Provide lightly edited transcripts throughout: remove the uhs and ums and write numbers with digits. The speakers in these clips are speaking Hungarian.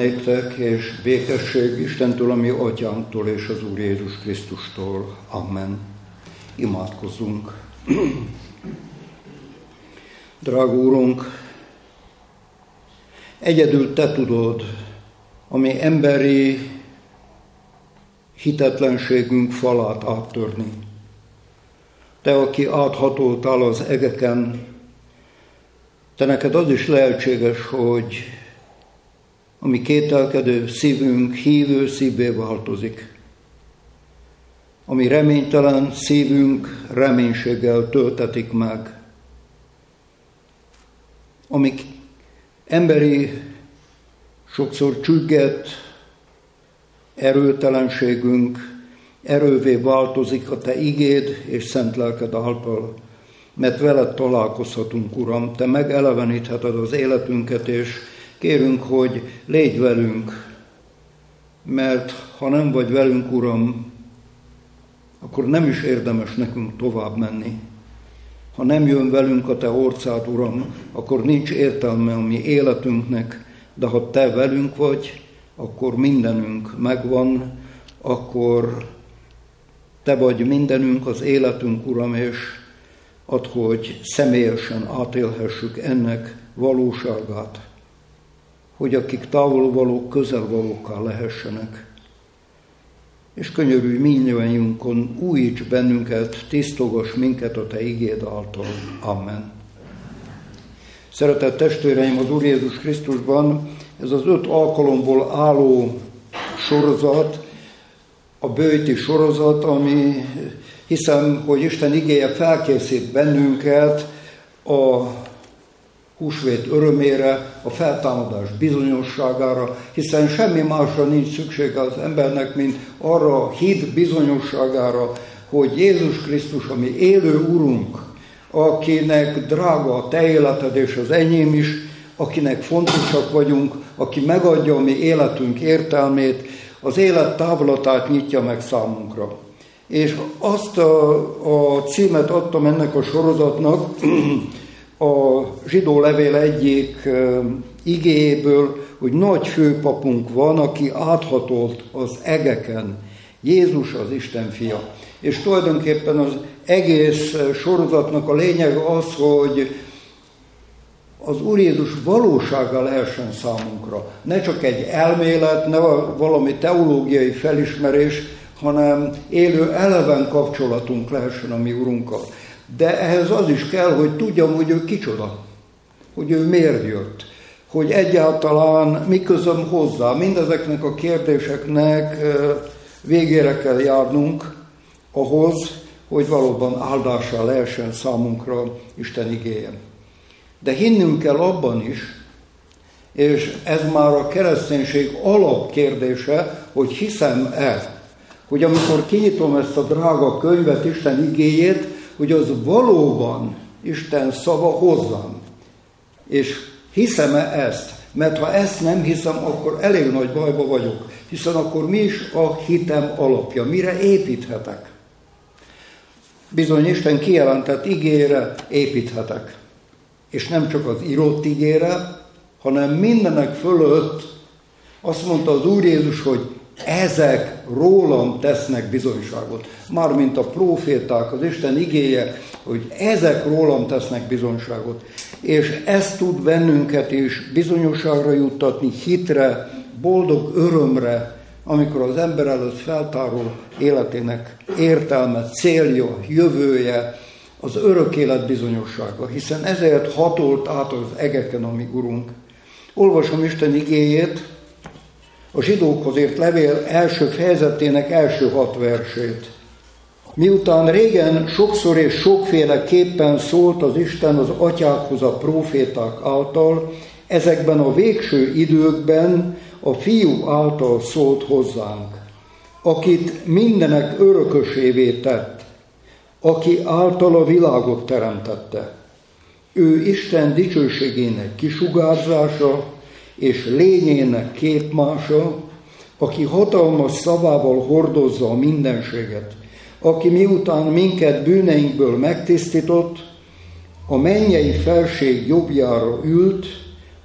néktek, és békesség Istentől, a mi Atyánktól, és az Úr Jézus Krisztustól. Amen. Imádkozzunk. Drága Úrunk, egyedül Te tudod a mi emberi hitetlenségünk falát áttörni. Te, aki áthatoltál az egeken, Te neked az is lehetséges, hogy a mi kételkedő szívünk hívő szívvé változik. A mi reménytelen szívünk reménységgel töltetik meg. Ami emberi, sokszor csüggett erőtelenségünk erővé változik a Te igéd és szent lelked által, mert veled találkozhatunk, Uram. Te megelevenítheted az életünket, és kérünk, hogy légy velünk, mert ha nem vagy velünk, Uram, akkor nem is érdemes nekünk tovább menni. Ha nem jön velünk a Te orcád, Uram, akkor nincs értelme a mi életünknek, de ha Te velünk vagy, akkor mindenünk megvan, akkor Te vagy mindenünk, az életünk, Uram, és add, hogy személyesen átélhessük ennek valóságát, hogy akik távolvalók, közelvalókká lehessenek. És könyörülj mindnyájunkon, újíts bennünket, tisztogass minket a Te igéd által. Amen. Szeretett testvéreim, az Úr Jézus Krisztusban ez az 5 alkalomból álló sorozat, a böjti sorozat, ami hiszem, hogy Isten igéje felkészít bennünket a húsvét örömére, a feltámadás bizonyosságára, hiszen semmi másra nincs szüksége az embernek, mint arra a hit bizonyosságára, hogy Jézus Krisztus, a mi élő Urunk, akinek drága a Te életed és az enyém is, akinek fontosak vagyunk, aki megadja a mi életünk értelmét, az élet távlatát nyitja meg számunkra. És azt a címet adtam ennek a sorozatnak, a zsidó levél egyik igéjéből, hogy nagy főpapunk van, aki áthatolt az egeken. Jézus az Isten fia. És tulajdonképpen az egész sorozatnak a lényeg az, hogy az Úr Jézus valósága lehessen számunkra. Ne csak egy elmélet, ne valami teológiai felismerés, hanem élő eleven kapcsolatunk lehessen a mi Urunkkal. De ehhez az is kell, hogy tudjam, hogy ő kicsoda, hogy ő miért jött, hogy egyáltalán mi közöm hozzá. Mindezeknek a kérdéseknek végére kell járnunk ahhoz, hogy valóban áldássá lehessen számunkra Isten igéje. De hinnünk kell abban is, és ez már a kereszténység alapkérdése, hogy hiszem-e, hogy amikor kinyitom ezt a drága könyvet, Isten igéjét, hogy az valóban Isten szava hozzám. És hiszem-e ezt? Mert ha ezt nem hiszem, akkor elég nagy bajba vagyok. Hiszen akkor mi is a hitem alapja? Mire építhetek? Bizony Isten kijelentett igére építhetek. És nem csak az írott igére, hanem mindenek fölött azt mondta az Úr Jézus, hogy ezek rólam tesznek bizonyságot. Mármint a próféták, az Isten igéje, hogy ezek rólam tesznek bizonyságot. És ez tud bennünket is bizonyosságra juttatni, hitre, boldog örömre, amikor az ember előtt feltárul életének értelme, célja, jövője, az örök élet bizonyossága, hiszen ezért hatolt át az egeken a mi Urunk. Olvasom Isten igéjét, a zsidókhoz írt levél első fejezetének első 6 versét. Miután régen sokszor és sokféleképpen szólt az Isten az atyákhoz a próféták által, ezekben a végső időkben a Fiú által szólt hozzánk, akit mindenek örökösévé tett, aki által a világot teremtette. Ő Isten dicsőségének kisugárzása és lényének képmása, aki hatalmas szavával hordozza a mindenséget, aki miután minket bűneinkből megtisztított, a mennyei felség jobbjára ült,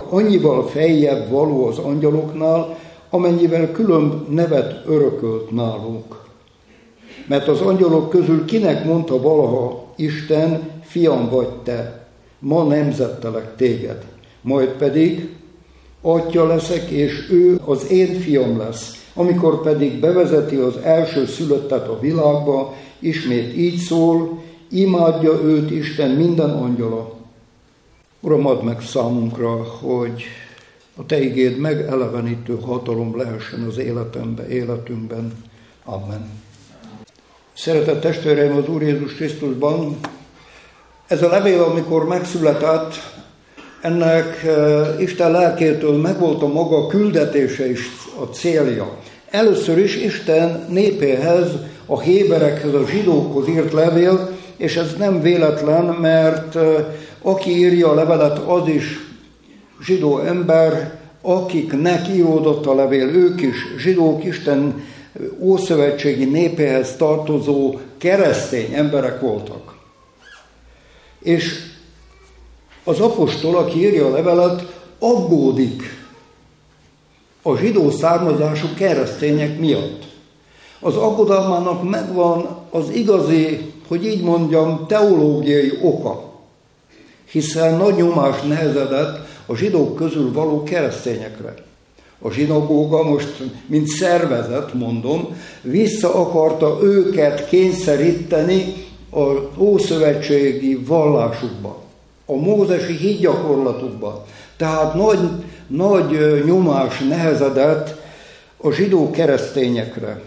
csak annyival feljebb való az angyaloknál, amennyivel különb nevet örökölt náluk. Mert az angyalok közül kinek mondta valaha Isten, fiam vagy te, ma nemzettelek téged, majd pedig atya leszek, és ő az én fiam lesz. Amikor pedig bevezeti az első szülöttet a világba, ismét így szól, imádja őt Isten minden angyala. Uram, add meg számunkra, hogy a te igéd megelevenítő hatalom lehessen az életünkben. Amen. Szeretett testvéreim az Úr Jézus Krisztusban, ez a levél, amikor megszületett, ennek Isten lelkétől megvolt a maga küldetése és a célja. Először is Isten népéhez, a héberekhez, a zsidókhoz írt levél, és ez nem véletlen, mert aki írja a levelet, az is zsidó ember, akiknek íródott a levél, ők is zsidók, Isten ószövetségi népéhez tartozó keresztény emberek voltak. És az apostol, aki írja a levelet, aggódik a zsidó származású keresztények miatt. Az aggodalmának megvan az igazi, hogy így mondjam, teológiai oka, hiszen nagy nyomás nehezedett a zsidók közül való keresztényekre. A zsinagóga most, mint szervezet, mondom, vissza akarta őket kényszeríteni az ószövetségi vallásukba, a mózesi hitgyakorlatukba. Tehát nagy nyomás nehezedett a zsidó keresztényekre.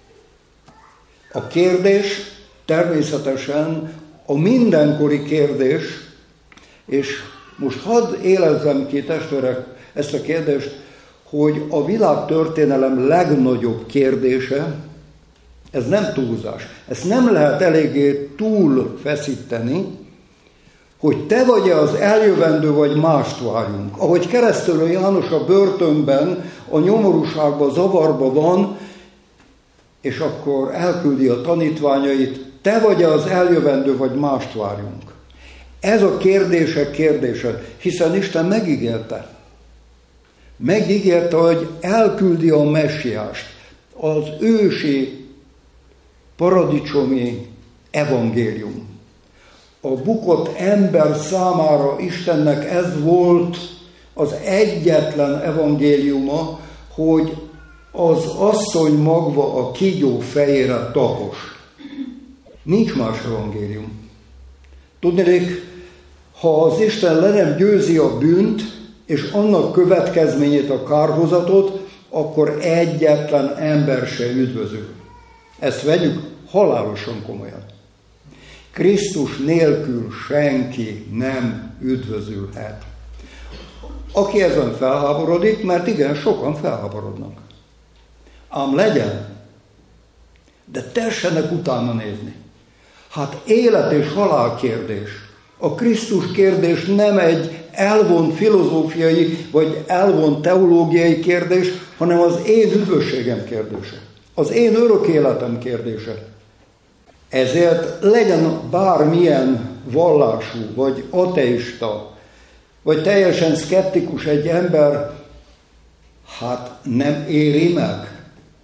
A kérdés természetesen a mindenkori kérdés, és most hadd élezzem ki, testvérek, ezt a kérdést, hogy a világtörténelem legnagyobb kérdése, ez nem túlzás, ezt nem lehet eléggé túlfeszíteni, hogy te vagy-e az eljövendő, vagy mást várjunk. Ahogy Keresztülő János a börtönben, a nyomorúságban, zavarba van, és akkor elküldi a tanítványait, te vagy-e az eljövendő, vagy mást várjunk. Ez a kérdések kérdése, hiszen Isten megígérte. Megígérte, hogy elküldi a messiást, az ősi paradicsomi evangélium. A bukott ember számára Istennek ez volt az egyetlen evangéliuma, hogy az asszony magva a kígyó fejére tapos. Nincs más evangélium. Tudnék, ha az Isten le nem győzi a bűnt, és annak következményét, a kárhozatot, akkor egyetlen ember se üdvözül. Ezt vegyük halálosan komolyan. Krisztus nélkül senki nem üdvözülhet. Aki ezen felháborodik, mert igen, sokan felháborodnak. Ám legyen, de tessenek utána nézni. Hát élet és halál kérdés. A Krisztus kérdés nem egy elvont filozófiai vagy elvont teológiai kérdés, hanem az én üdvösségem kérdése. Az én örök életem kérdése. Ezért legyen bármilyen vallású, vagy ateista, vagy teljesen szkeptikus egy ember, hát nem éri meg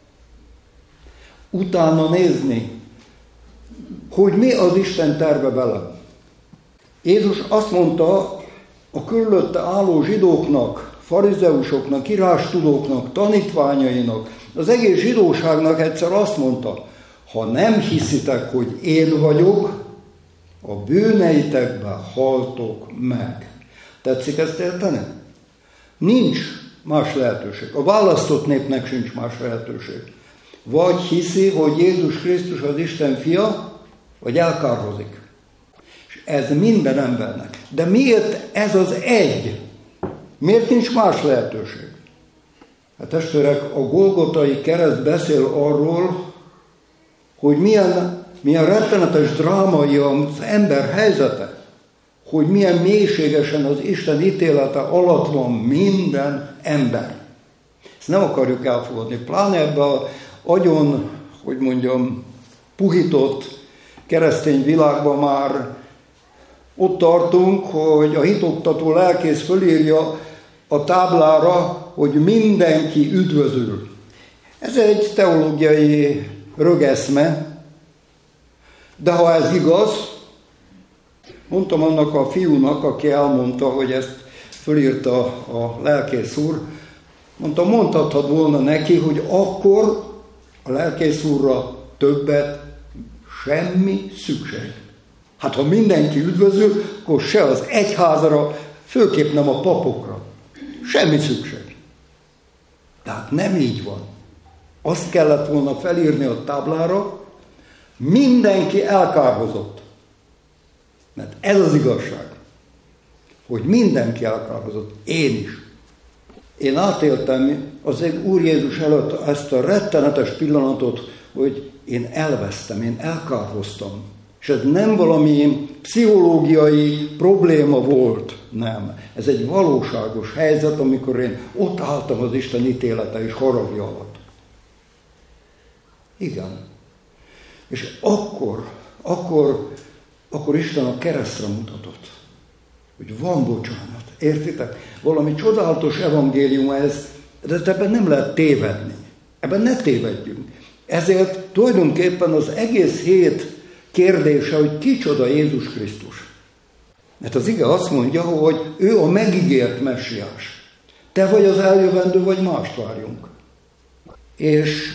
utána nézni, hogy mi az Isten terve velem. Jézus azt mondta a körülötte álló zsidóknak, farizeusoknak, írástudóknak, tanítványainak, az egész zsidóságnak egyszer azt mondta, ha nem hiszitek, hogy én vagyok, a bűneitekben haltok meg. Tetszik ezt érteni? Nincs más lehetőség. A választott népnek sincs más lehetőség. Vagy hiszi, hogy Jézus Krisztus az Isten fia, vagy elkárhozik. És ez minden embernek. De miért ez az egy? Miért nincs más lehetőség? Hát testvérek, a Golgotai kereszt beszél arról, hogy milyen rettenetes drámai az ember helyzete, hogy milyen mélységesen az Isten ítélete alatt van minden ember. Ezt nem akarjuk elfogadni. Pláne ebben a agyon, hogy mondjam, puhított keresztény világban már ott tartunk, hogy a hitoktató lelkész fölírja a táblára, hogy mindenki üdvözül. Ez egy teológiai rögeszme, de ha ez igaz, mondtam annak a fiúnak, aki elmondta, hogy ezt fölírta a lelkész úr, mondhatod volna neki, hogy akkor a lelkész úrra többet semmi szükség. Hát ha mindenki üdvözül, akkor se az egyházra, főképp nem a papokra. Semmi szükség. Tehát nem így van. Azt kellett volna felírni a táblára, mindenki elkárhozott. Mert ez az igazság, hogy mindenki elkárhozott. Én is. Én átéltem az Úr Jézus előtt ezt a rettenetes pillanatot, hogy én elvesztem, én elkárhoztam. És ez nem valami pszichológiai probléma volt, nem. Ez egy valóságos helyzet, amikor én ott álltam az Isten ítélete és haragja alatt. Igen. És akkor Isten a keresztre mutatott, hogy van bocsánat. Értitek? Valami csodálatos evangélium ez, de ebben nem lehet tévedni. Ebben ne tévedjünk. Ezért tulajdonképpen az egész hét kérdése, hogy kicsoda Jézus Krisztus. Mert az ige azt mondja, hogy ő a megígért messiás. Te vagy az eljövendő, vagy mást várjunk. És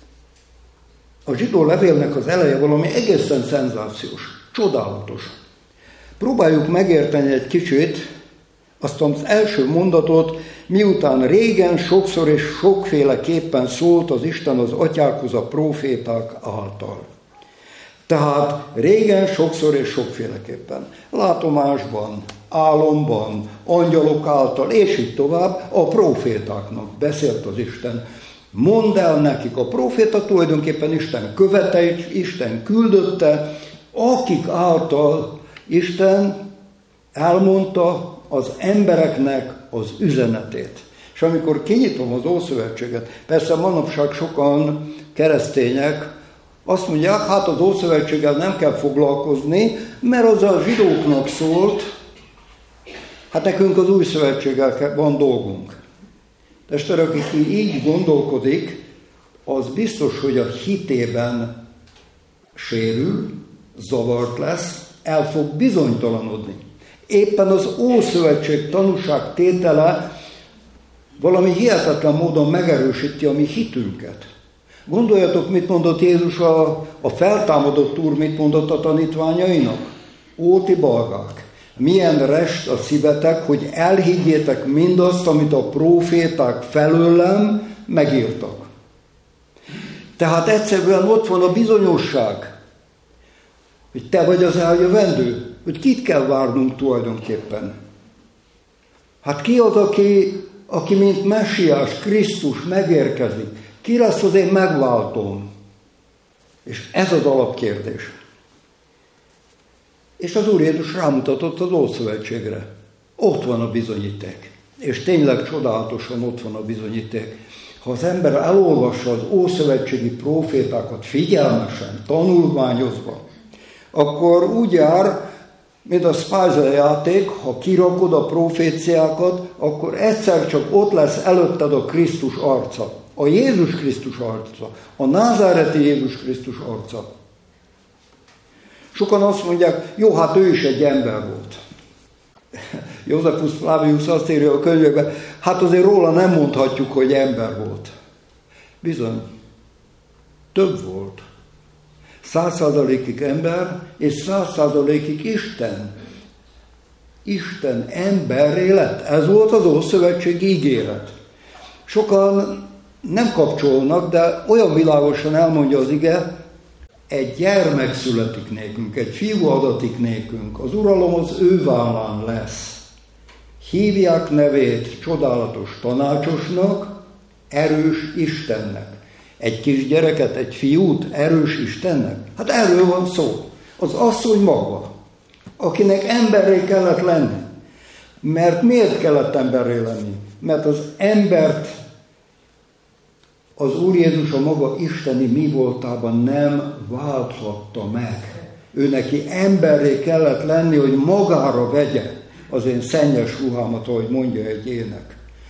a zsidó levélnek az eleje valami egészen szenzációs, csodálatos. Próbáljuk megérteni egy kicsit azt az első mondatot, miután régen sokszor és sokféleképpen szólt az Isten az atyákhoz a próféták által. Tehát régen sokszor és sokféleképpen. Látomásban, álomban, angyalok által, és így tovább a prófétáknak beszélt az Isten. Mondd el nekik, a próféta tulajdonképpen Isten követe, Isten küldötte, akik által Isten elmondta az embereknek az üzenetét. És amikor kinyitom az Ószövetséget, persze manapság sokan keresztények azt mondják, hát az Ószövetséggel nem kell foglalkozni, mert az a zsidóknak szólt, hát nekünk az Új Szövetséggel van dolgunk. Testvérek, aki így gondolkodik, az biztos, hogy a hitében sérül, zavart lesz, el fog bizonytalanodni. Éppen az Ószövetség tanúság tétele valami hihetetlen módon megerősíti a mi hitünket. Gondoljatok, mit mondott Jézus a feltámadott Úr, mit mondott a tanítványainak? Ó, ti balgák, milyen rest a szívetek, hogy elhiggyétek mindazt, amit a próféták felőlem megírtak. Tehát egyszerűen ott van a bizonyosság, hogy te vagy az eljövendő, hogy kit kell várnunk tulajdonképpen. Hát ki az, aki mint messiás, Krisztus megérkezik? Ki lesz az én megváltóm? És ez az alapkérdés. És az Úr Jézus rámutatott az Ószövetségre. Ott van a bizonyíték. És tényleg csodálatosan ott van a bizonyíték. Ha az ember elolvassa az ószövetségi prófétákat figyelmesen, tanulmányozva, akkor úgy jár, mint a Spice játék, ha kirakod a proféciákat, akkor egyszer csak ott lesz előtted a Krisztus arca. A Jézus Krisztus arca. A názáreti Jézus Krisztus arca. Sokan azt mondják, jó, hát ő is egy ember volt. Josephus Flavius azt írja a könyvekben, hát azért róla nem mondhatjuk, hogy ember volt. Bizony, több volt. 100%-ig ember, és 100%-ig Isten. Isten emberré lett. Ez volt az Ószövetségi ígéret. Sokan nem kapcsolnak, de olyan világosan elmondja az ige, egy gyermek születik nékünk, egy fiú adatik nékünk, az uralom az ő vállán lesz. Hívják nevét csodálatos tanácsosnak, erős Istennek. Egy kis gyereket, egy fiút erős Istennek? Hát erről van szó. Az asszony maga, akinek emberré kellett lenni. Mert miért kellett emberré lenni? Mert az embert az Úr Jézus a maga isteni mi voltában nem válthatta meg. Ő neki emberré kellett lenni, hogy magára vegye az én szennyes ruhámat, ahogy mondja egy ének.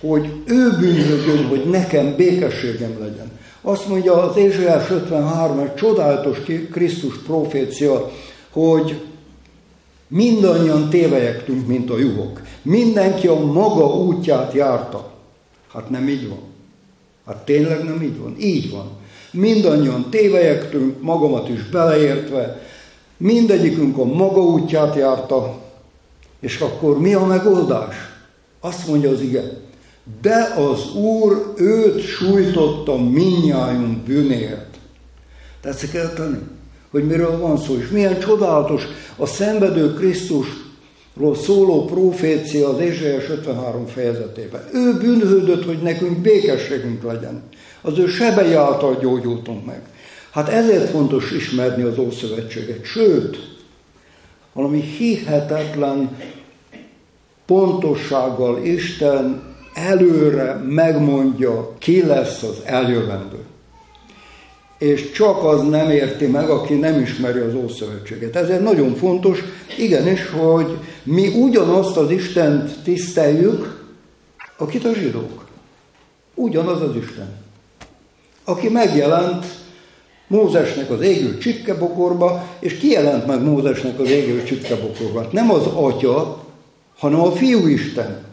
hogy ő bűnhődjön, hogy nekem békességem legyen. Azt mondja az Ézsaiás 53, egy csodálatos Krisztus profécia, hogy mindannyian tévejektünk, mint a juhok. Mindenki a maga útját járta. Hát nem így van. Hát tényleg nem így van. Így van. Mindannyian tévejektünk, magamat is beleértve. Mindegyikünk a maga útját járta. És akkor mi a megoldás? Azt mondja az ige. De az Úr őt sújtotta mindnyájunk bűnéért. Tetszik kell tenni, hogy miről van szó, és milyen csodálatos a szenvedő Krisztusról szóló profécia az Ézsaiás 53 fejezetében. Ő bűnhődött, hogy nekünk békességünk legyen. Az ő sebei által gyógyultunk meg. Hát ezért fontos ismerni az Ószövetséget. Sőt, valami hihetetlen pontossággal Isten előre megmondja, ki lesz az eljövendő. És csak az nem érti meg, aki nem ismeri az Ószövetséget. Ezért nagyon fontos, igenis, hogy mi ugyanazt az Istent tiszteljük, akit a zsidók. Ugyanaz az Isten. Aki megjelent Mózesnek az égő csipkebokorba, és ki jelent meg Mózesnek az égő csipkebokorba? Nem az Atya, hanem a Fiúisten.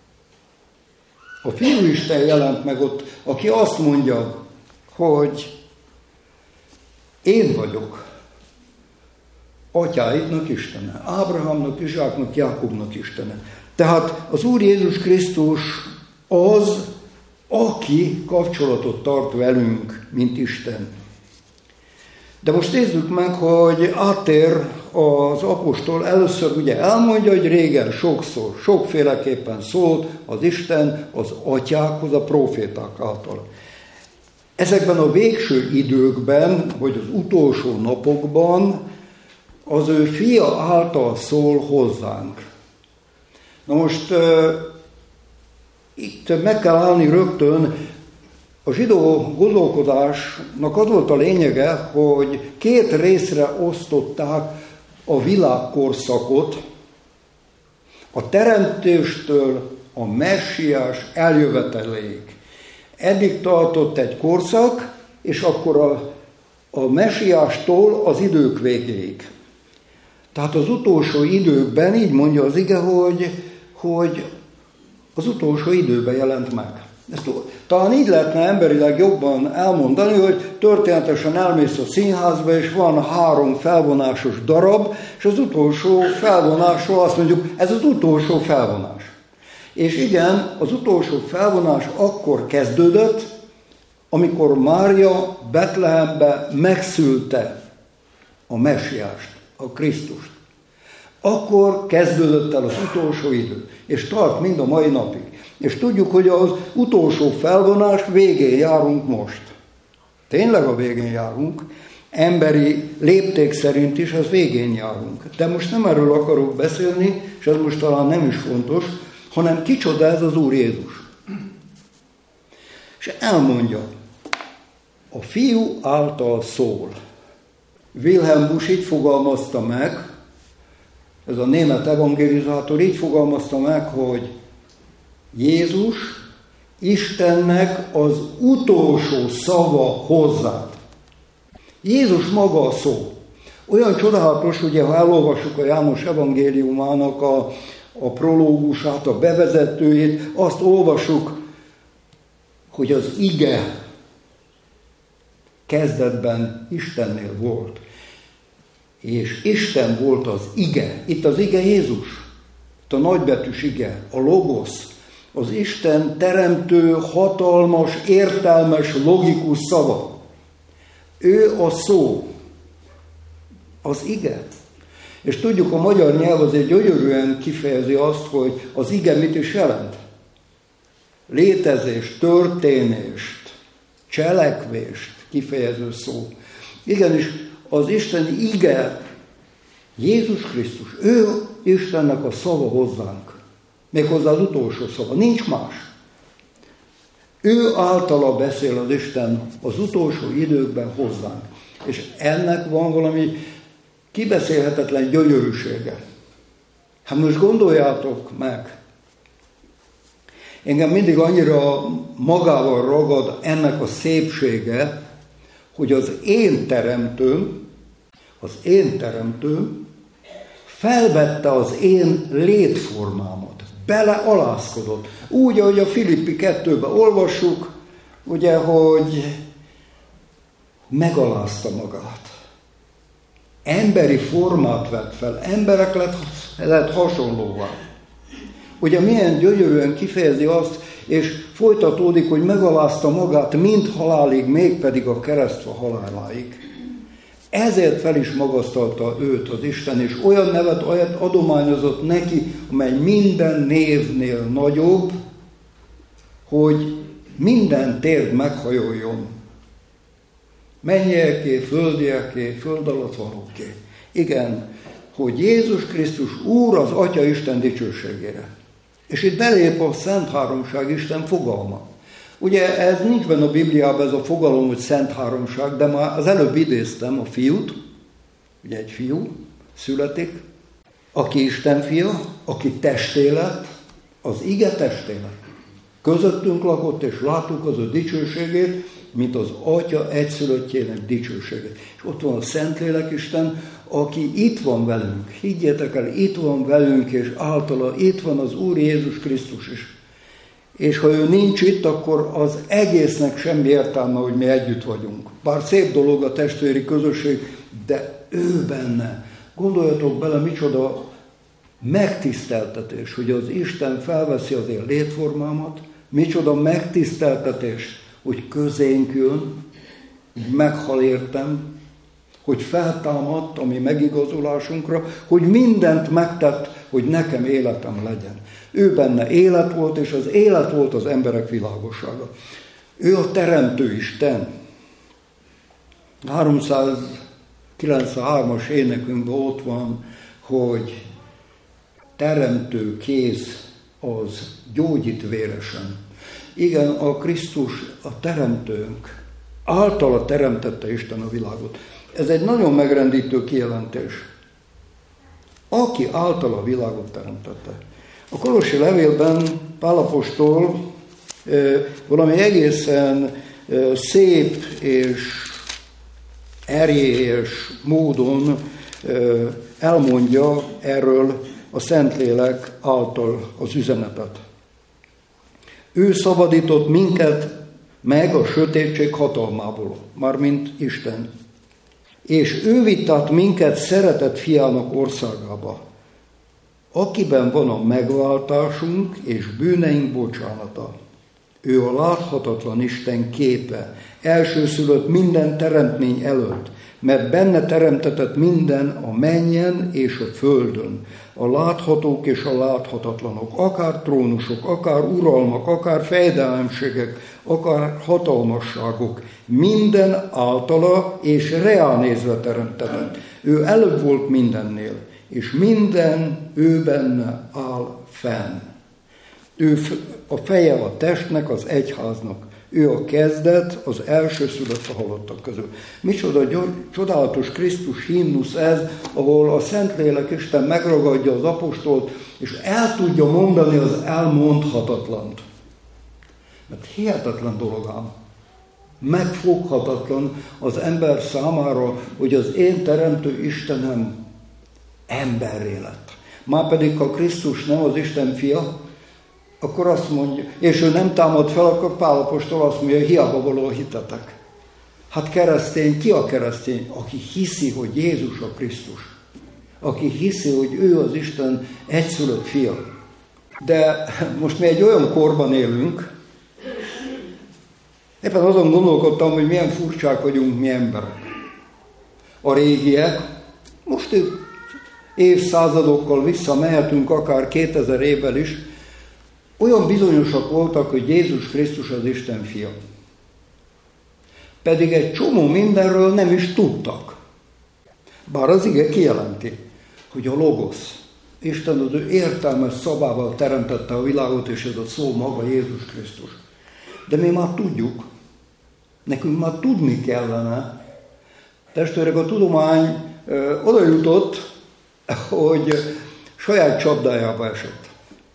A Fiúisten jelent meg ott, aki azt mondja, hogy én vagyok atyáidnak Istene, Ábrahámnak, Izsáknak, Jákobnak Istene. Tehát az Úr Jézus Krisztus az, aki kapcsolatot tart velünk, mint Isten. De most nézzük meg, hogy áttér az apostol, először ugye elmondja, hogy régen sokszor, sokféleképpen szólt az Isten az atyákhoz a proféták által. Ezekben a végső időkben, vagy az utolsó napokban az ő fia által szól hozzánk. Na most itt meg kell állni rögtön. A zsidó gondolkodásnak az volt a lényege, hogy két részre osztották a világkorszakot, a teremtéstől a messiás eljöveteléig. Eddig tartott egy korszak, és akkor a messiástól az idők végéig. Tehát az utolsó időkben, így mondja az ige, hogy az utolsó időben jelent meg. Talán így lehetne emberileg jobban elmondani, hogy történetesen elmész a színházba, és van 3 felvonásos darab, és az utolsó felvonásról azt mondjuk, ez az utolsó felvonás. És igen, az utolsó felvonás akkor kezdődött, amikor Mária Betlehembe megszülte a messiást, a Krisztust. Akkor kezdődött el az utolsó idő, és tart mind a mai napig. És tudjuk, hogy az utolsó felvonás végén járunk most. Tényleg a végén járunk, emberi lépték szerint is az végén járunk. De most nem erről akarok beszélni, és ez most talán nem is fontos, hanem kicsoda ez az Úr Jézus. És elmondja, a fiú által szól. Wilhelm Busch így fogalmazta meg, ez a német evangelizátor így fogalmazta meg, hogy Jézus Istennek az utolsó szava hozzád. Jézus maga a szó. Olyan csodálatos, ugye, ha elolvassuk a János evangéliumának a prológusát, a bevezetőjét, azt olvassuk, hogy az ige kezdetben Istennél volt. És Isten volt az ige. Itt az ige Jézus. Itt a nagybetűs ige, a logosz. Az Isten teremtő, hatalmas, értelmes, logikus szava. Ő a szó. Az ige. És tudjuk, a magyar nyelv azért gyönyörűen kifejezi azt, hogy az ige mit is jelent. Létezést, történést, cselekvést kifejező szó. Igenis, az Isten ige, Jézus Krisztus, ő Istennek a szava hozzánk. Méghozzá az utolsó szava, nincs más. Ő általa beszél az Isten az utolsó időkben hozzánk. És ennek van valami kibeszélhetetlen gyönyörűsége. Hát most gondoljátok meg, Engem mindig annyira magával ragad ennek a szépsége, hogy az én teremtőm felvette az én létformámat, belealázkodott. Úgy, ahogy a Filippi 2-ben olvassuk, ugye, hogy megalázta magát. Emberi formát vett fel, emberek lett hasonlóvá. Ugye milyen gyönyörűen kifejezi azt, és folytatódik, hogy megalázta magát mind halálig, mégpedig a keresztfa haláláig. Ezért fel is magasztalta őt az Isten, és olyan nevet adományozott neki, amely minden névnél nagyobb, hogy minden térd meghajoljon. Mennyieké, földieké, föld alatt valóké. Igen, hogy Jézus Krisztus Úr az Atya Isten dicsőségére. És itt belép a Szent Háromság Isten fogalma. Ugye ez nincs benne a Bibliában ez a fogalom, hogy Szent Háromság, de már az előbb idéztem a fiút, ugye egy fiú születik, aki Isten fia, aki testé lett, az ige testé lett. Közöttünk lakott, és láttuk az ő dicsőségét, mint az Atya egyszülöttjének dicsőségét. És ott van a Szentlélek Isten, aki itt van velünk. Higgyétek el, itt van velünk, és általa itt van az Úr Jézus Krisztus is. És ha ő nincs itt, akkor az egésznek semmi értelme, hogy mi együtt vagyunk. Bár szép dolog a testvéri közösség, de ő benne. Gondoljatok bele, micsoda megtiszteltetés, hogy az Isten felveszi az én létformámat, micsoda megtiszteltetés, hogy közénk jön, hogy meghal értem, hogy feltámadt a mi megigazulásunkra, hogy mindent megtett, hogy nekem életem legyen. Ő benne élet volt, és az élet volt az emberek világossága. Ő a Teremtő Isten. 393-as énekünkben ott van, hogy teremtő kéz az gyógyít véresen. Igen, a Krisztus a teremtőnk. Általa teremtette Isten a világot. Ez egy nagyon megrendítő kijelentés. Aki általa a világot teremtette. A Kolossi levélben Pál apostol valami egészen szép és erjélyes módon elmondja erről a Szentlélek által az üzenetet. Ő szabadított minket meg a sötétség hatalmából, mármint Isten. És ő vitt át minket szeretett fiának országába, akiben van a megváltásunk és bűneink bocsánata. Ő a láthatatlan Isten képe, elsőszülött minden teremtmény előtt, mert benne teremtetett minden a mennyen és a földön, a láthatók és a láthatatlanok, akár trónusok, akár uralmak, akár fejedelemségek, akár hatalmasságok, minden általa és reánézve teremtetett. Ő előbb volt mindennél, és minden ő benne áll fenn. Ő a feje a testnek, az egyháznak. Ő a kezdet, az elsőszülött a halottak közül. Micsoda csodálatos Krisztus himnusz ez, ahol a Szentlélek Isten megragadja az apostolt, és el tudja mondani az elmondhatatlant. Mert hihetetlen dolog ám. Megfoghatatlan az ember számára, hogy az én teremtő Istenem emberré lett. Márpedig, ha Krisztus nem az Isten fia, akkor azt mondja, és ő nem támad fel, akkor Pál apostol azt mondja, hiába való a hitetek. Hát keresztény, ki a keresztény? Aki hiszi, hogy Jézus a Krisztus. Aki hiszi, hogy ő az Isten egyszülött fia. De most mi egy olyan korban élünk, éppen azon gondolkodtam, hogy milyen furcsák vagyunk mi emberek. A régiek, most évszázadokkal visszamehetünk, akár 2000 évvel is, olyan bizonyosak voltak, hogy Jézus Krisztus az Isten fia. Pedig egy csomó mindenről nem is tudtak. Bár az ige kijelenti, hogy a Logosz, Isten az ő értelmes szavával teremtette a világot, és ez a szó maga Jézus Krisztus. De mi már tudjuk, nekünk már tudni kellene. Testvérek, a tudomány oda jutott, hogy saját csapdájába esett.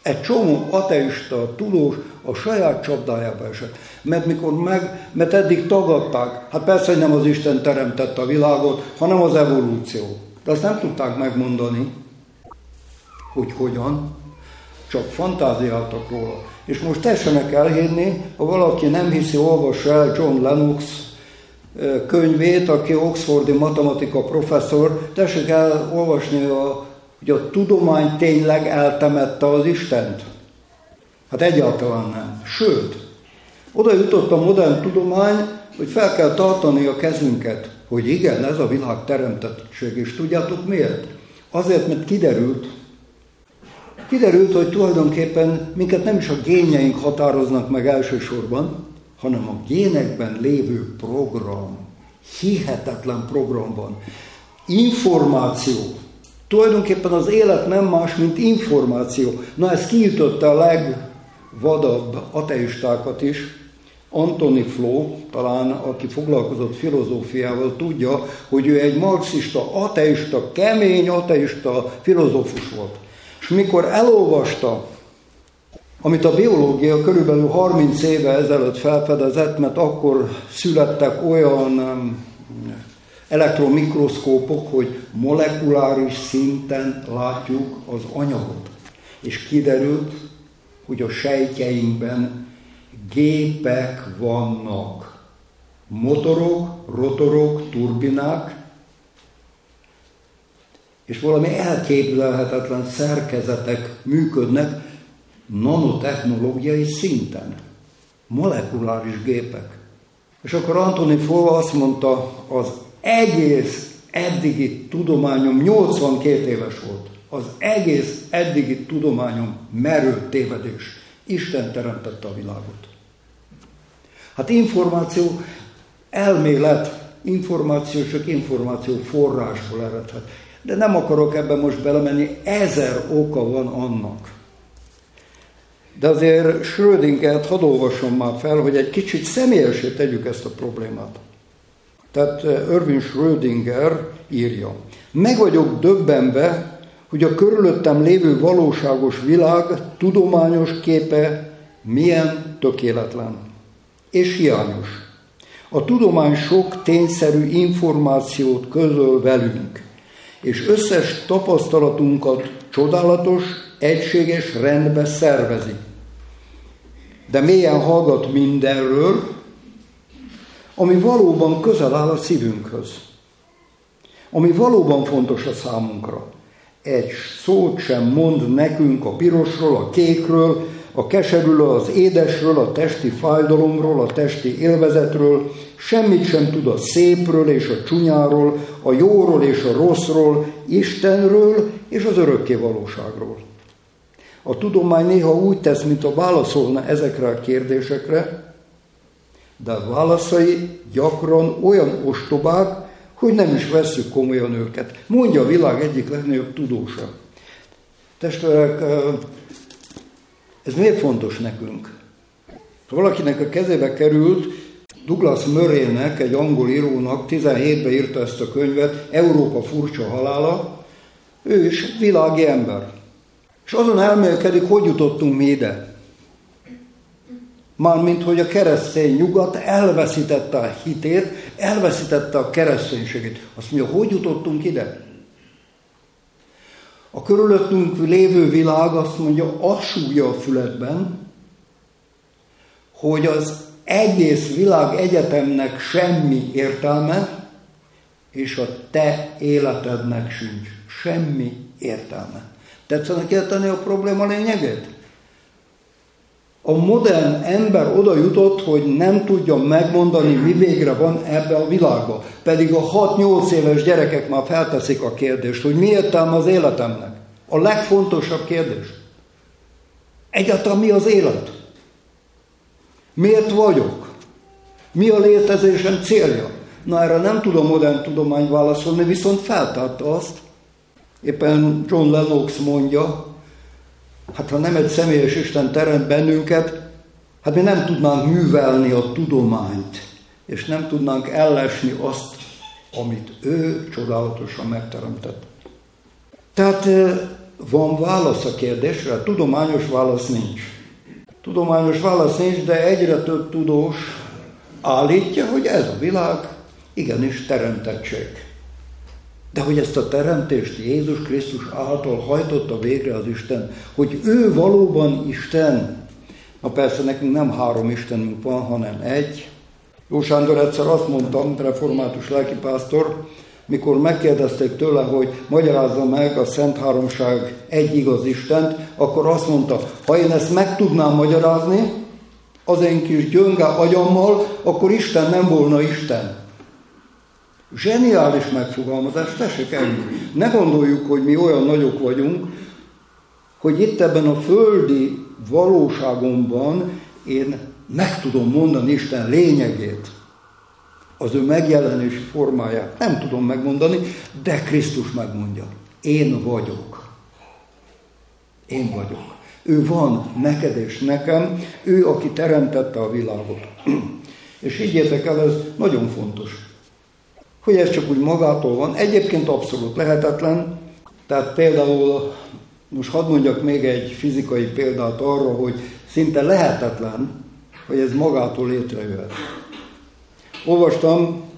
Egy csomó ateista, tudós a saját csapdájába esett. Mert eddig tagadták. Hát persze, hogy nem az Isten teremtette a világot, hanem az evolúció. De azt nem tudták megmondani, hogy hogyan, csak fantáziáltak róla. És most tessenek elhinni, ha valaki nem hiszi, olvassa el John Lennox könyvét, aki oxfordi matematika professzor, tessék elolvasni, hogy a tudomány tényleg eltemette az Istent. Hát egyáltalán nem. Sőt, oda jutott a modern tudomány, hogy fel kell tartani a kezünket, hogy igen, ez a világ teremtettség, és tudjátok miért? Azért, mert kiderült, hogy tulajdonképpen minket nem is a génjeink határoznak meg elsősorban, hanem a génekben lévő program. Hihetetlen program van. Információ. Tulajdonképpen az élet nem más, mint információ. Na, ez kiütötte a legvadabb ateistákat is. Antoni Flo, talán aki foglalkozott filozófiával, tudja, hogy ő egy marxista, ateista, kemény ateista filozófus volt. És mikor elolvasta, amit a biológia körülbelül 30 éve ezelőtt felfedezett, mert akkor születtek olyan elektromikroszkópok, hogy molekuláris szinten látjuk az anyagot. És kiderült, hogy a sejtjeinkben gépek vannak. Motorok, rotorok, turbinák, és valami elképzelhetetlen szerkezetek működnek nanotechnológiai szinten. Molekuláris gépek. És akkor Antoni Flo azt mondta, az egész eddigi tudományom 82 éves volt. Az egész eddigi tudományom merő tévedés. Isten teremtette a világot. Hát információ, elmélet, információ csak információ forrásból eredhet. De nem akarok ebben most belemenni, 1000 oka van annak. De azért Schrödingert hadd olvasom már fel, hogy egy kicsit személyesé tegyük ezt a problémát. Tehát Erwin Schrödinger írja: meg vagyok döbbenve, hogy a körülöttem lévő valóságos világ tudományos képe milyen tökéletlen és hiányos. A tudomány sok tényszerű információt közöl velünk, és összes tapasztalatunkat csodálatos, egységes rendbe szervezi. De mélyen hallgat mindenről, ami valóban közel áll a szívünkhöz, ami valóban fontos a számunkra. Egy szót sem mond nekünk a pirosról, a kékről, a keserűről, az édesről, a testi fájdalomról, a testi élvezetről, semmit sem tud a szépről és a csúnyáról, a jóról és a rosszról, Istenről és az örökké valóságról. A tudomány néha úgy tesz, mintha válaszolna ezekre a kérdésekre, de a válaszai gyakran olyan ostobák, hogy nem is vesszük komolyan őket. Mondja a világ egyik legnagyobb tudósa. Testvérek, ez miért fontos nekünk? Ha valakinek a kezébe került, Douglas Murraynek, egy angol írónak, 17-ben írta ezt a könyvet, Európa furcsa halála, ő is világi ember. És azon elmélkedik, hogy jutottunk mi ide. Mármint, hogy a keresztény nyugat elveszítette a hitét, elveszítette a kereszténységét. Azt mondja, hogy jutottunk ide? A körülöttünk lévő világ azt mondja, azt súgja a füledben, hogy az egész világ egyetemnek semmi értelme, és a te életednek sincs semmi értelme. Tetszenek érteni a probléma lényegét? A modern ember oda jutott, hogy nem tudja megmondani, mi végre van ebbe a világba. Pedig a 6-8 éves gyerekek már felteszik a kérdést, hogy mi értelme az életemnek. A legfontosabb kérdés. Egyáltalán mi az élet? Miért vagyok? Mi a létezésem célja? Na, erre nem tud a modern tudomány válaszolni, viszont feltárta azt. Éppen John Lennox mondja, hát ha nem egy személyes Isten teremt bennünket, hát mi nem tudnánk művelni a tudományt, és nem tudnánk ellesni azt, amit ő csodálatosan megteremtett. Tehát van válasz a kérdésre? Tudományos válasz nincs. Tudományos válasz nincs, de egyre több tudós állítja, hogy ez a világ igenis teremtettség. De hogy ezt a teremtést Jézus Krisztus által hajtotta végre az Isten, hogy ő valóban Isten. Na persze nekünk nem 3 Istenünk van, hanem egy. Jó Sándor egyszer azt mondta, református lelkipásztor, mikor megkérdezték tőle, hogy magyarázza meg a Szent Háromság egy igaz Istent, akkor azt mondta, ha én ezt meg tudnám magyarázni, az én kis gyönge agyammal, akkor Isten nem volna Isten. Zseniális megfogalmazás, tessék eljönni. Ne gondoljuk, hogy mi olyan nagyok vagyunk, hogy itt ebben a földi valóságomban én meg tudom mondani Isten lényegét, az ő megjelenési formáját. Nem tudom megmondani, de Krisztus megmondja. Én vagyok. Én vagyok. Ő van neked és nekem, ő, aki teremtette a világot. És higgyétek el, ez nagyon fontos, hogy ez csak úgy magától van. Egyébként abszolút lehetetlen. Tehát például, most hadd mondjak még egy fizikai példát arra, hogy szinte lehetetlen, hogy ez magától létrejöhet. Olvastam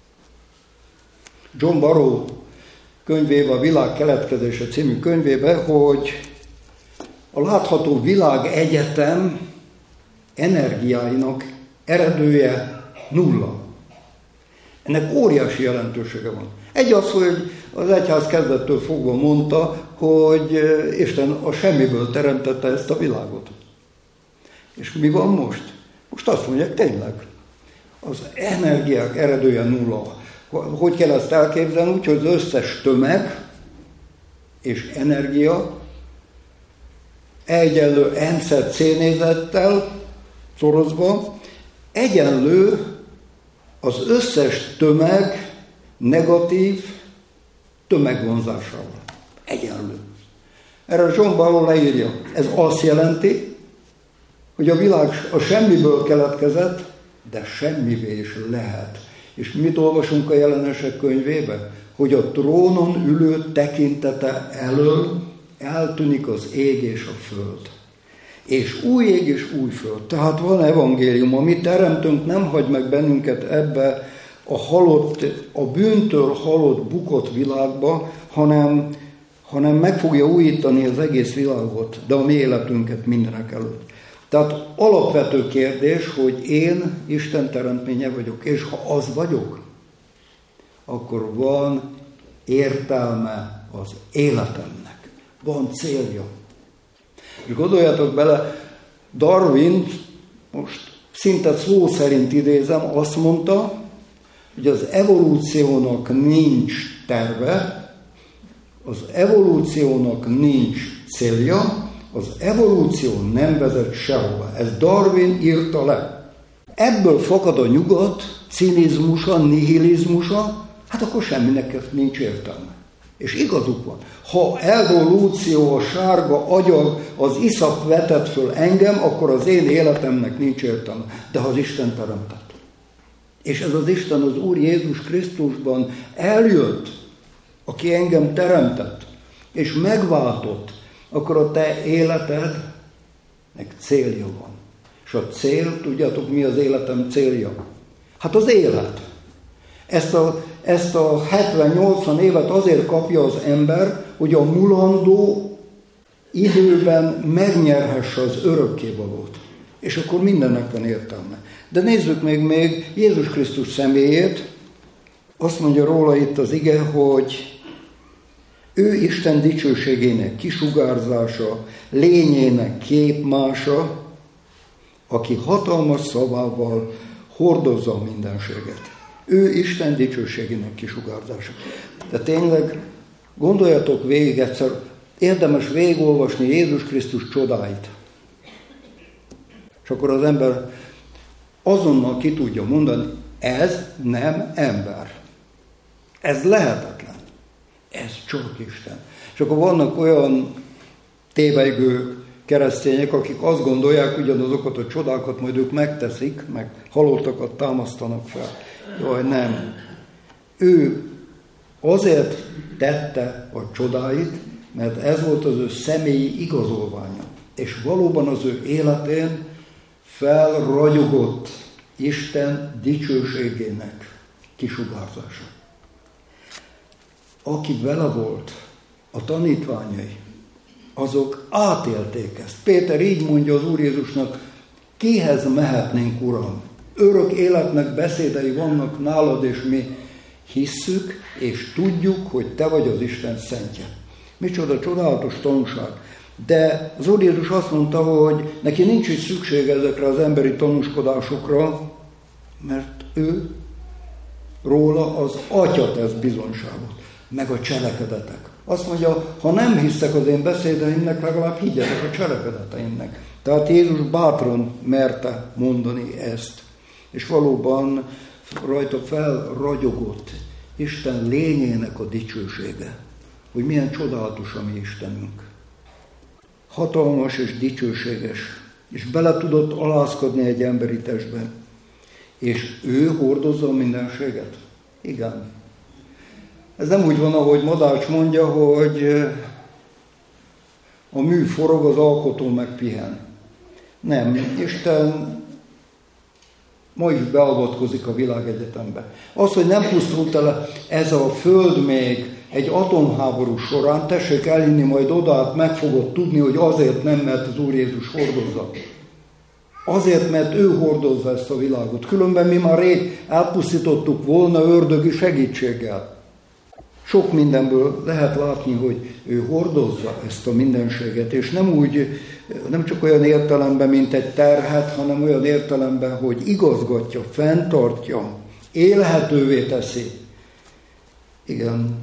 John Barrow könyvébe, a Világ keletkezése című könyvébe, hogy a látható világegyetem energiáinak eredője 0. Ennek óriási jelentősége van. Egy az, hogy az egyház kezdettől fogva mondta, hogy Isten a semmiből teremtette ezt a világot. És mi van most? Most azt mondják, tényleg, az energiák eredője 0. Hogy kell ezt elképzelni? Úgy, hogy az összes tömeg és energia egyenlő n-szer c-nézettel szorozva egyenlő az összes tömeg negatív tömegvonzásával. Egyenlő. Erre John Barrow leírja. Ez azt jelenti, hogy a világ a semmiből keletkezett, de semmivé is lehet. És mit olvasunk a Jelenések könyvébe? Hogy a trónon ülő tekintete elől eltűnik az ég és a föld. És új ég és új föld. Tehát van evangélium, a mi teremtőnk nem hagy meg bennünket ebbe a halott, a bűntől halott, bukott világba, hanem meg fogja újítani az egész világot, de a mi életünket mindenek előtt. Tehát alapvető kérdés, hogy én Isten teremtménye vagyok, és ha az vagyok, akkor van értelme az életemnek, van célja. És gondoljatok bele, Darwin, most szinte szó szerint idézem, azt mondta, hogy az evolúciónak nincs terve, az evolúciónak nincs célja, az evolúció nem vezet sehova. Ez Darwin írta le. Ebből fakad a nyugat cinizmusa, nihilizmusa, hát akkor semminek nincs értelme. És igazuk van. Ha evolúció, a sárga agyag, az iszap vetett föl engem, akkor az én életemnek nincs értelme. De ha az Isten teremtett. És ez az Isten az Úr Jézus Krisztusban eljött, aki engem teremtett, és megváltott, akkor a te életednek célja van. És a cél, tudjátok mi az életem célja? Hát az élet. Ezt a 70-80 évet azért kapja az ember, hogy a mulandó időben megnyerhesse az örökkévalót. És akkor mindennek van értelme. De nézzük még Jézus Krisztus személyét. Azt mondja róla itt az ige, hogy ő Isten dicsőségének kisugárzása, lényének képmása, aki hatalmas szavával hordozza a mindenséget. Ő Isten dicsőségének kisugárzása. De tényleg gondoljatok végig egyszer, érdemes végigolvasni Jézus Krisztus csodáit. És akkor az ember azonnal ki tudja mondani, ez nem ember. Ez lehetetlen. Ez csak Isten. És akkor vannak olyan tévejgő keresztények, akik azt gondolják, ugyanazokat a csodákat majd ők megteszik, meg halottakat támasztanak fel. Jaj, nem. Ő azért tette a csodáit, mert ez volt az ő személyi igazolványa. És valóban az ő életén felragyogott Isten dicsőségének kisugárzása. Aki vele volt, a tanítványai, azok átélték ezt. Péter így mondja az Úr Jézusnak, kihez mehetnénk, Uram? Örök életnek beszédei vannak nálad, és mi hisszük, és tudjuk, hogy te vagy az Isten szentje. Micsoda csodálatos tanúság. De az Úr Jézus azt mondta, hogy neki nincs is szükség ezekre az emberi tanúskodásokra, mert ő róla az Atya tesz bizonyságot, meg a cselekedetek. Azt mondja, ha nem hisztek az én beszédeimnek, legalább higgyetek a cselekedeteimnek. Tehát Jézus bátran merte mondani ezt. És valóban rajta felragyogott Isten lényének a dicsősége. Hogy milyen csodálatos a mi Istenünk. Hatalmas és dicsőséges. És bele tudott alázkodni egy emberi testbe. És ő hordozza a mindenséget? Igen. Ez nem úgy van, ahogy Madács mondja, hogy a mű forog, az alkotó meg pihen. Nem, Isten ma is beavatkozik a világegyetembe. Az, hogy nem pusztult el ez a föld még egy atomháború során, tessék elhinni majd oda, hát meg fogod tudni, hogy azért nem, mert az Úr Jézus hordozza. Azért, mert ő hordozza ezt a világot. Különben mi már rég elpusztítottuk volna ördögi segítséggel. Sok mindenből lehet látni, hogy ő hordozza ezt a mindenséget, és nem csak olyan értelemben, mint egy terhet, hanem olyan értelemben, hogy igazgatja, fenntartja, élhetővé teszi. Igen.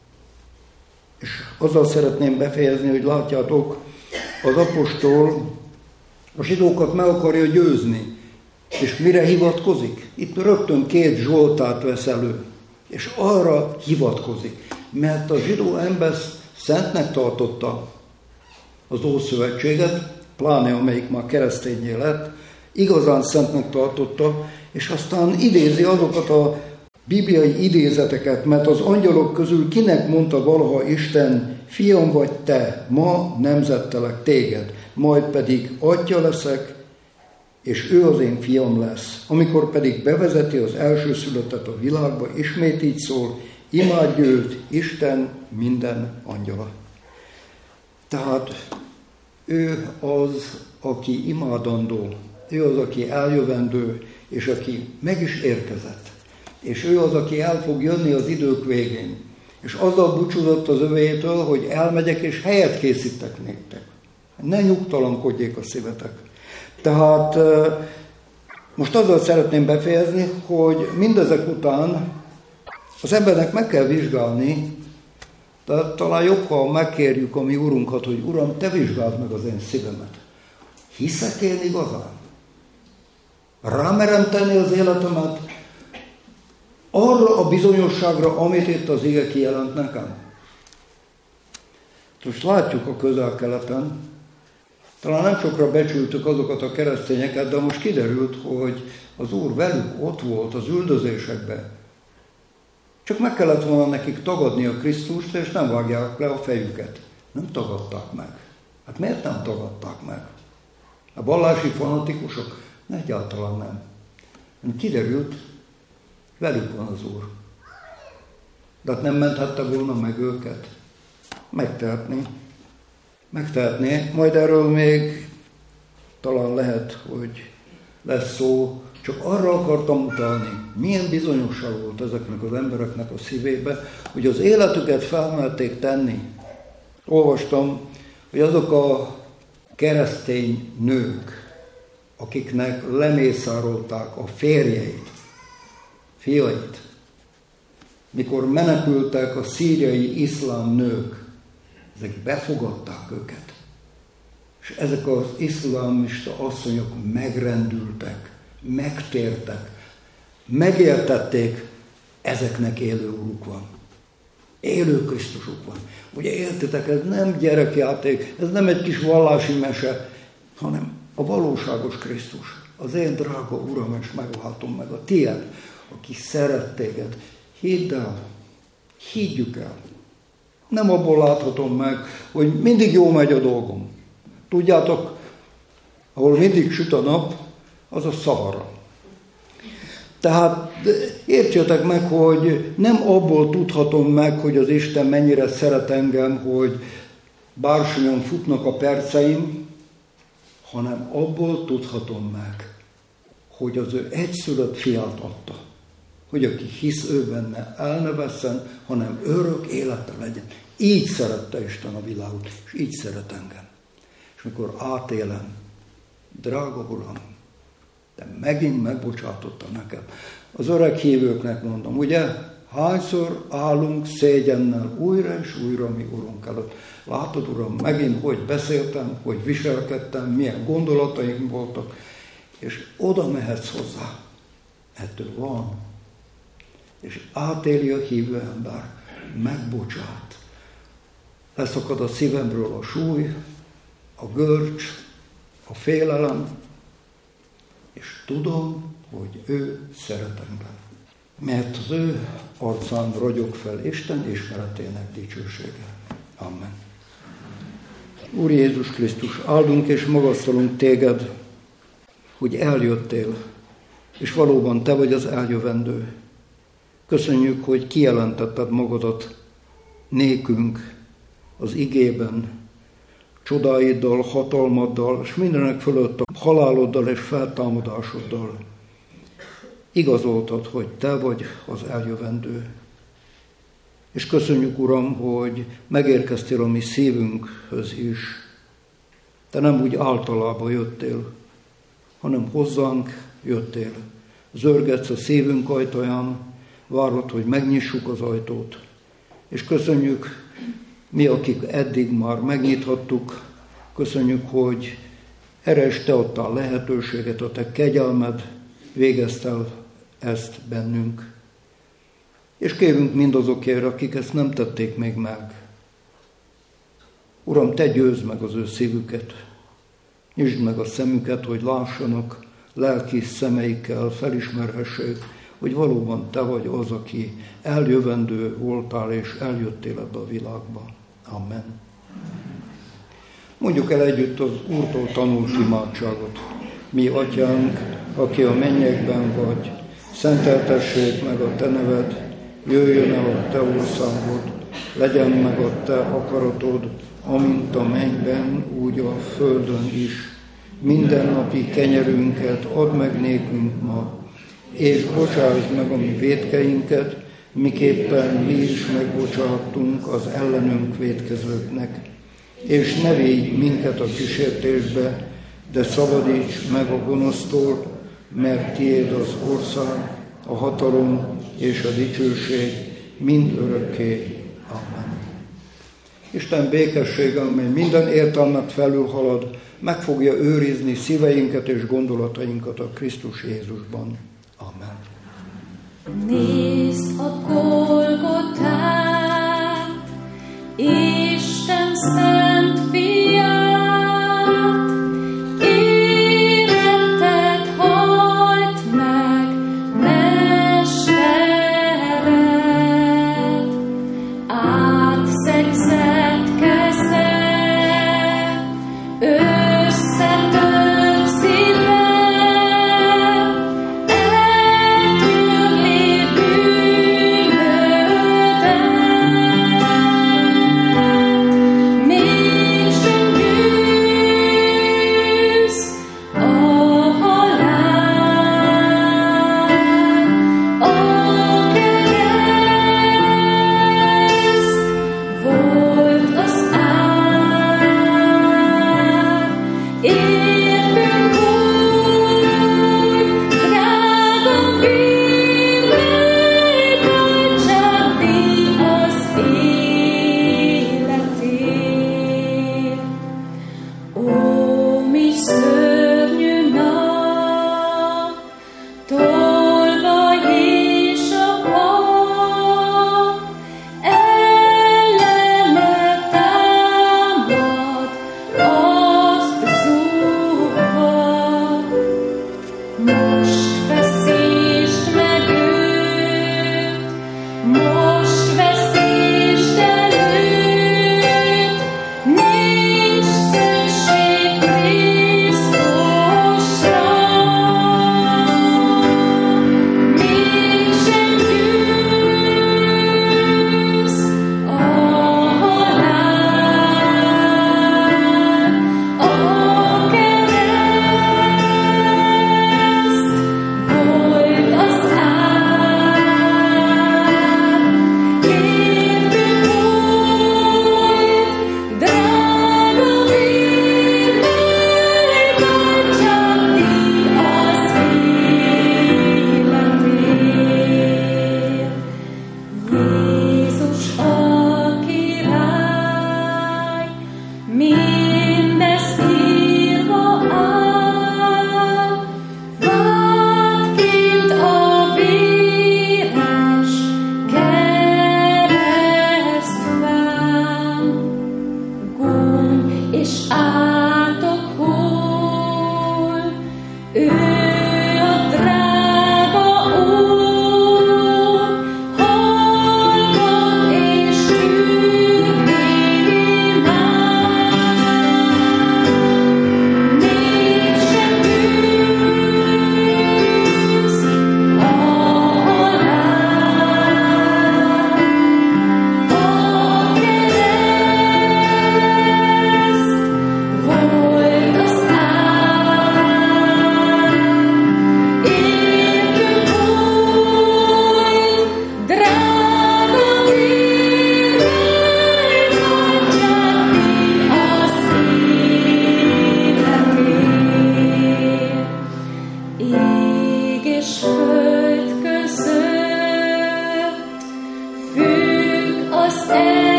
És azzal szeretném befejezni, hogy látjátok, az apostol a zsidókat meg akarja győzni. És mire hivatkozik? Itt rögtön 2 Zsoltárt vesz elő. És arra hivatkozik, mert a zsidó ember szentnek tartotta az Ószövetséget, pláne amelyik már keresztényé lett, igazán szentnek tartotta, és aztán idézi azokat a bibliai idézeteket, mert az angyalok közül kinek mondta valaha Isten, fiam vagy te, ma nemzettelek téged, majd pedig atya leszek, és ő az én fiam lesz. Amikor pedig bevezeti az elsőszülöttet a világba, ismét így szól, imádj őt, Isten minden angyala. Tehát ő az, aki imádandó, ő az, aki eljövendő, és aki meg is érkezett. És ő az, aki el fog jönni az idők végén. És azzal búcsúzott az övétől, hogy elmegyek, és helyet készítek néktek. Ne nyugtalankodjék a szívetek. Tehát most azzal szeretném befejezni, hogy mindezek után az embernek meg kell vizsgálni, tehát talán jobb, ha megkérjük a mi Urunkat, hogy Uram, te vizsgáld meg az én szívemet. Hiszek én igazán? Rámerem tenni az életemet arra a bizonyosságra, amit itt az ige kijelent nekem? Most látjuk a Közel-Keleten, talán nem sokra becsültük azokat a keresztényeket, de most kiderült, hogy az Úr velük ott volt az üldözésekben. Csak meg kellett volna nekik tagadni a Krisztust, és nem vágják le a fejüket. Nem tagadták meg. Hát miért nem tagadták meg? A vallási fanatikusok? Egyáltalán nem. Kiderült, velük van az Úr. De hát nem menthette volna meg őket? Megtehetné. Majd erről még talán lehet, hogy lesz szó. Csak arra akartam utalni, milyen bizonyosság volt ezeknek az embereknek a szívébe, hogy az életüket felmerték tenni. Olvastam, hogy azok a keresztény nők, akiknek lemészárolták a férjeit, fiait, mikor menekültek a szíriai iszlám nők, ezek befogadták őket. És ezek az iszlámista asszonyok megrendültek, megtértek, megértették, ezeknek élő Uruk van. Élő Krisztusuk van. Ugye értitek, ez nem gyerekjáték, ez nem egy kis vallási mese, hanem a valóságos Krisztus. Az én drága Uram és megváltom meg a tiéd, aki szeret téged. Hidd el, higgyük el, Nem abból láthatom meg, hogy mindig jó megy a dolgom. Tudjátok, ahol mindig süt a nap, az a Szahara. Tehát értsétek meg, hogy nem abból tudhatom meg, hogy az Isten mennyire szeret engem, hogy bársonyan futnak a perceim, hanem abból tudhatom meg, hogy az ő egyszülött fiát adta, hogy aki hisz ő benne, el ne vesszen, hanem örök élete legyen. Így szerette Isten a világot, és így szeret engem. És amikor átélem, drága Uram, de megint megbocsátotta nekem. Az öreg hívőknek mondom, ugye, hányszor állunk szégyennel újra és újra mi Urunk előtt. Látod, Uram, megint hogy beszéltem, hogy viselkedtem, milyen gondolataim voltak, és oda mehetsz hozzá. Ettől van. És átéli a hívő ember, megbocsát. Leszakad a szívemről a súly, a görcs, a félelem, és tudom, hogy ő szeret engem. Mert az ő arcán ragyog fel Isten ismeretének dicsősége. Amen. Úr Jézus Krisztus, áldunk és magasztalunk téged, hogy eljöttél, és valóban te vagy az eljövendő. Köszönjük, hogy kijelentetted magadat nékünk az igében, csodáiddal, hatalmaddal, és mindenek fölött a haláloddal és feltámadásoddal. Igazoltad, hogy te vagy az eljövendő. És köszönjük, Uram, hogy megérkeztél a mi szívünkhöz is. Te nem úgy általában jöttél, hanem hozzánk jöttél. Zörgetsz a szívünk ajtaján, várod, hogy megnyissuk az ajtót. És köszönjük, mi, akik eddig már megnyithattuk, köszönjük, hogy erre is te adtál lehetőséget, a te kegyelmed végezte el ezt bennünk. És kérünk mindazokért, akik ezt nem tették még meg. Uram, te győzd meg az ő szívüket, nyisd meg a szemüket, hogy lássanak, lelki szemeikkel felismerhessék, hogy valóban te vagy az, aki eljövendő voltál, és eljöttél ebbe a világba. Amen. Mondjuk el együtt az Úrtól tanult imádságot. Mi, Atyánk, aki a mennyekben vagy, szenteltessék meg a te neved, jöjjön el a te országod, legyen meg a te akaratod, amint a mennyben, úgy a földön is. Mindennapi kenyerünket add meg nékünk ma, és bocsásd meg a mi vétkeinket, miképpen mi is megbocsátunk az ellenünk vétkezőknek. És ne védj minket a kísértésbe, de szabadíts meg a gonosztól, mert tiéd az ország, a hatalom és a dicsőség mind örökké. Amen. Isten békessége, amely minden értelmet felülhalad, meg fogja őrizni szíveinket és gondolatainkat a Krisztus Jézusban. Amen. Nézd, akkor